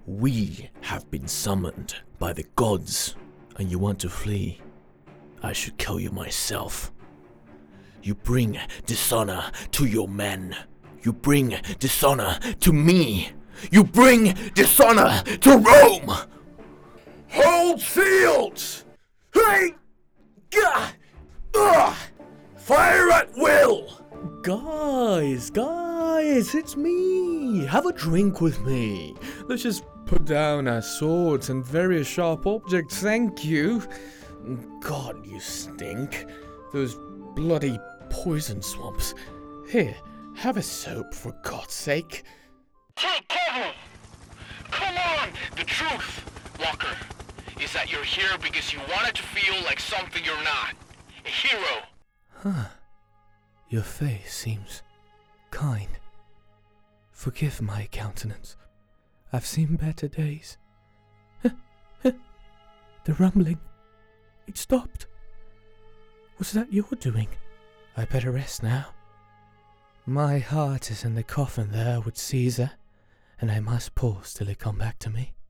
We have been summoned by the gods, and you want to flee. I should kill you myself. You bring dishonor to your men. You bring dishonor to me. You bring dishonor to Rome! Hold shields! Hey! Gah! Ugh! Fire at will! Guys, it's me! Have a drink with me. Let's just put down our swords and various sharp objects, thank you. God, you stink. Those bloody poison swamps. Here, have a soap for God's sake. Take cover! Come on! The truth, Walker, is that you're here because you wanted to feel like something you're not. A hero. Huh. Your face seems kind. Forgive my countenance. I've seen better days. The rumbling. It stopped. Was that your doing? I better rest now. My heart is in the coffin there with Caesar, and I must pause till it come back to me.